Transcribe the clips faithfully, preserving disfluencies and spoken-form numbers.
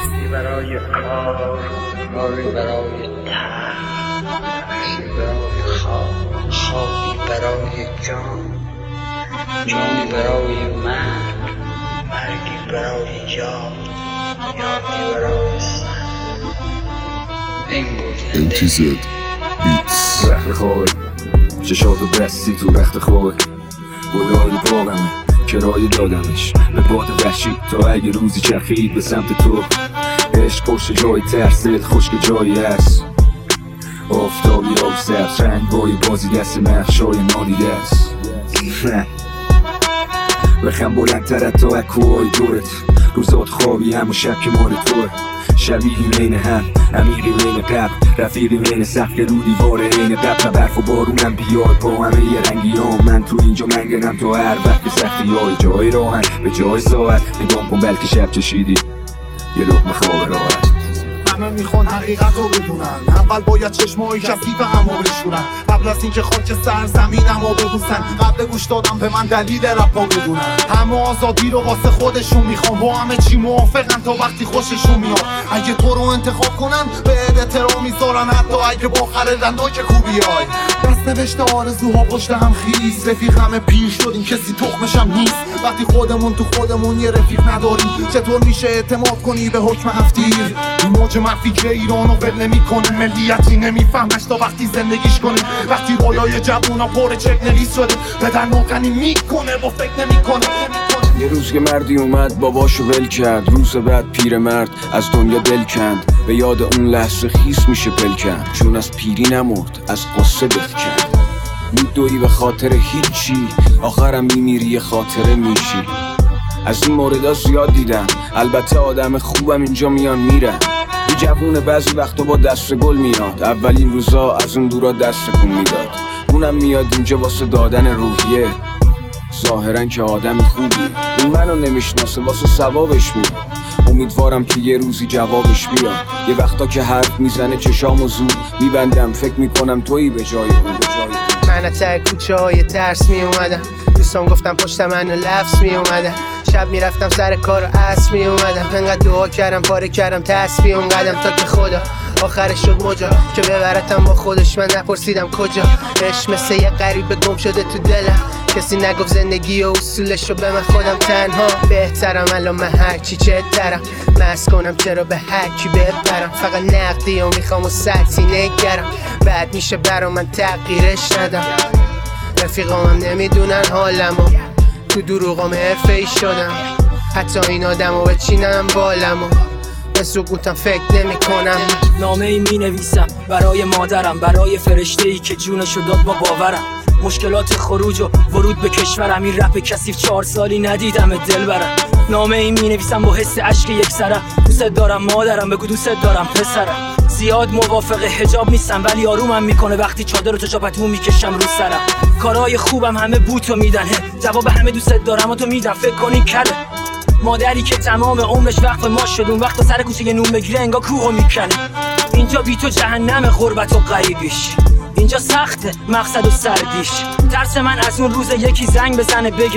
برای کار، کاری برای تن، نفسی برای خواب، خوابی برای جان، جانی برای مرگ، مرگی برای یاد، یادی برای سن. این بود ام تی زد بیتس. رخت خواه چشاتو بستی تو رخت خواه، گلای باغمه کرایه دادمش به باد وحشی تا اگه روزی چرخید به سمت تو. عشق پشت جای ترست خشک جایی هست، آفتابی آب سبز رنگ بای بازی دست مخشای نادیده است. بخم بلندتر تا اکوهای دورت، روزات خوابی هم و شب که مال توه. شبیهی بین هم، عمیقی بین قبل، رفیقی بین سقف رو دیواره این قبل. برف و بارونم بیاد با همه یه رنگی هم، من تو اینجا منگنم تو هر وقت سختی های جای راهن به جای ساعت. نگام کن بلکه شب چشیدی یه لقمه خواب راحت. همه میخوان حقیقت رو بدونن، اول باید چشمایی کثیف همو بشورن، قبل از اینکه خاک سرزمینمو ببوسن. قبل گوش دادم به من دلیل رپا بدونن، همه آزادی رو واسه خودشون میخوان، با همه چی موافقن تا وقتی خوششون میاد. اگه تو رو انتخاب کنن به احترام میذارن، حتی اگه با خردن تو که خوبی های. دست نوشته آرزوها پشت هم خیز، رفیق همه پیر شدیم کسی تخمشم نیست. وقتی خودمون تو خودمون یه رفیق نداریم، چطور میشه اعتماد کنی به حکم هفتیر؟ موج مفی که ایرانو ول نمیکنه، ملیتی نمیفهمش تا وقتی زندگیش کنه. وقتی بالای جوونا پر چک نویس شده، پدر ناکنی میکنه با فکر نمیکنه. یه روز که مردی اومد باباشو ول کرد، روز بعد پیر مرد از دنیا دل کند. به یاد اون لحظه خیس میشه پل کند، چون از پیری نمرد از قصه دل کند. میدوی به خاطر هیچی، آخرم میمیری یه خاطره میشی. از این موردها زیاد دیدم، البته آدم خوبم اینجا میان میرن. یه جوونه بعضی وقتا با دست گل میاد، اولین روزا از اون دورا دست کن میداد. اونم میاد اینجا واسه دادن روحیه، ظاهرن که آدم خوبی. اون منو نمیشناسه واسه ثوابش میاد، امیدوارم که یه روزی جوابش بیاد. یه وقتا که حرف میزنه چشامو زود میبندم، فکر میکنم تویی به جای اون، به جای اون. من از ته کوچه های ترس می اومدم، دوستان گفتم پشت منو لفظ می اومدم. شب میرفتم سر کار و عصر می اومدم، انقدر دعا کردم پاره کردم تسبیح اون قدم، تا که خدا آخرش شد مجا که ببرتم با خودش. من نپرسیدم کجا، عشق مثل یه غریبه گم شده تو دلم. کسی نگفت زندگی و اصولش رو به من خودم تنها بهترم. الان من هرچی چه درم مست کنم، چرا به هرکی ببرم. فقط نقدی و میخوام و سطحی نگرم، بعد میشه برا من تغییرش ندم. رفیقامم نمیدونن حالمو، تو دروغام حرفه ای شدم. حتی این آدمو بچینم بالمو، به سکوتم فکر نمی کنم. نامه ای می نویسم برای مادرم، برای فرشته ای که جونشو داد با باورم. مشکلات خروج و ورود به کشورم، این رپ کثیف چهار سالی ندیدم دل برم. نامه ای می نویسم با حس عشق یک سرم، دوست دارم مادرم بگو دوست دارم پسرم. زیاد موافق حجاب نیستم ولی آرومم میکنه وقتی چادر و تجابتمو میکشم رو سرم. کارهای خوبم همه بوتو میدن، جواب همه دوست دارم و تو میدم. فکر کنی کله مادری که تمام عمرش وقف ما شد، اون وقت سر کوچه یه نون بگیره انگار کوهو میکنه. اینجا بی تو جهنم غربت و غریبیش، اینجا سخته مقصد و سردیش. ترس من از اون روز یکی زنگ بزنه بگه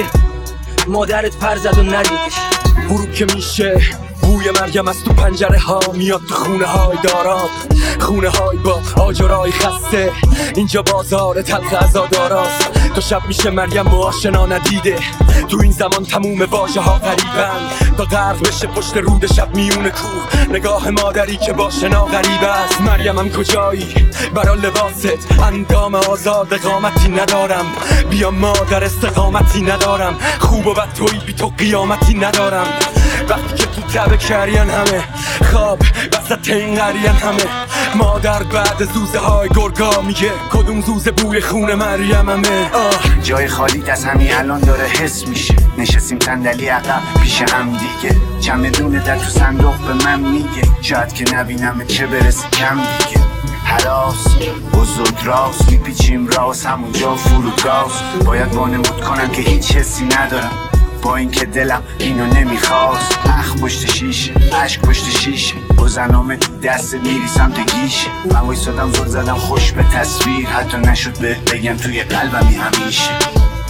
مادرت پر زد و ندیدیش. غروب که میشه بوی مریم از تو پنجره ها میاد تو خونه های دارام، خونه های با آجرای خسته. اینجا بازار تلخ عزاداراست، تا شب میشه مریم با آشنا ندیده. تو این زمان تموم واژه ها غریبن، تا غرق بشه پشت رود شب میون کوه. نگاه مادری که با شنا غریب است. مریمم کجایی برا لباست، اندام آزاد قامتی ندارم. بیا مادر استقامتی ندارم، خوب و بد توی بی تو قیامتی ندارم. وقتی که تو تبه کرین همه خواب وسط این قرین همه. مادر بعد زوزه های گرگا میگه کدوم زوزه بوی خون مریم همه. جای خالی از همین الان داره حس میشه، نشستیم صندلی عقب پیش هم دیگه. چمدون در تو صندوق به من میگه شاید که نبینم چه برسه کم دیگه. هراس بزرگ راست میپیچیم راست همونجا فرودگاست. باید وانمود کنم که هیچ حسی ندارم، با اینکه دلم اینو نمیخواست. اخ پشت شیشه عشق پشت شیشه، با زنامه دست میری سمت گیشه. من وایسادم زل زدم خوش به تصویر، حتی نشد به بگم توی قلبمی همیشه.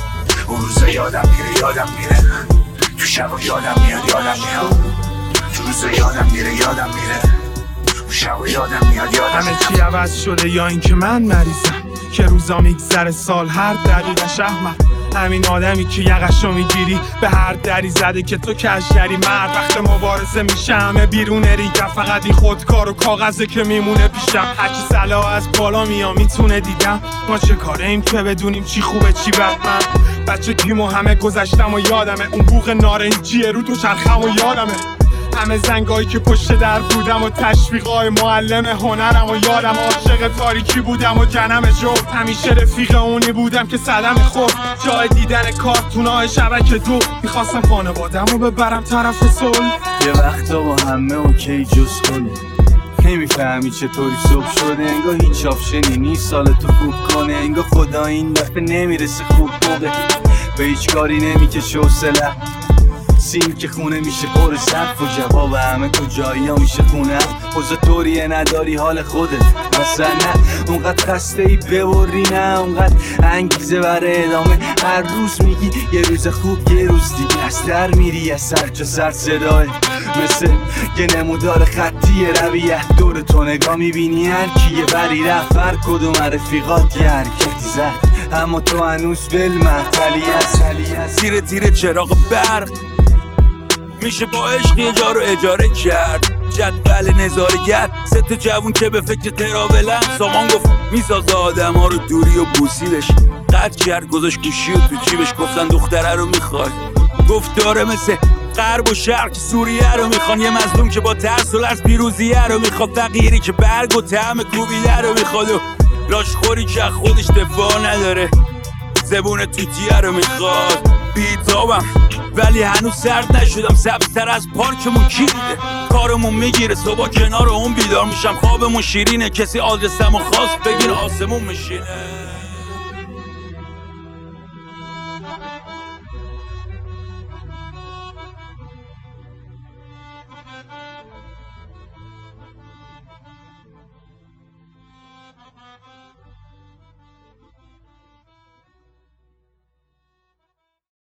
روزا یادم میره یادم میره، تو شبا یادم میاد یادم میاد، تو روز روزا یادم میره یادم میره اون شب یادم میاد یادم همه چی عوض شده یا اینکه من مریضم که روزا میگذره سال هر دقیقه شهمم همین آدمی که یقشو میگیری به هر دری زده که تو کشدری مرد وقت مبارزه میشه همه بیرون ریگم فقط این خودکار و کاغذه که میمونه پیشم هرچی صلاح از بالا میام میتونه دیدم ما چه کاره ایم که بدونیم چی خوبه چی بد من بچه کیمو همه گذشتم و یادمه اون بوق نارنجیه رو تو چرخم و یادمه همه زنگایی که پشت در بودم و تشویقای معلم هنرم و یادم عاشق تاریکی بودم و جنم جفت همیشه رفیق اونی بودم که صدم خورد جای دیدن کارتونای شبکه دو میخواستم خانوادم رو ببرم طرف صلح یه وقتا با همه اوکی جز کنی نمیفهمی چطوری صبح شده انگار هیچ آپشنی نیست سال تو خوب کنه انگار خدا این دفعه نمیرسه خوب موقع به هیچ کاری نمیکشه حوصله سیم که خونه میشه پر صرف و جواب همه کجایی ها میشه خونه خوزه طوریه نداری حال خودت مثلا نه اونقدر خسته ای ببری نه اونقدر انگیزه برای ادامه هر روز میگی یه روز خوب یه روز دیگه از در میری از سر جا سر صدای مثل یه نمودار خطی رویت دور تو نگاه میبینی هر کیه بری رفت هر کدوم رفیقات یه حرکتی زد اما تو هنوز بالمحتلی هست تیره تیره چراغ برق میشه با عشق یه جا رو اجاره کرد جدول نظارگر ست جوون که به فکر تراولن سامان گفت میسازه آدم ها رو دوری و بوسیدش قد کرد گذاشت گوشی و تو جیبش گفتن دختره رو میخواد گفت داره مثل غرب و شرق سوریه رو میخوان یه مظلوم که با ترس و لرز پیروزیه رو میخواد فقیری که برگ و طعم کوبیده رو میخواد و لاشخوری که خودش دفاع نداره زبون توتیه رو میخواد بیتابم ولی هنوز سرد نشدم سبزتر از پارکمون کی دیده کارمون میگیره صبح کنار اون بیدار میشم خوابمون شیرینه کسی آدرسمو خواست بگیر آسمون میشینه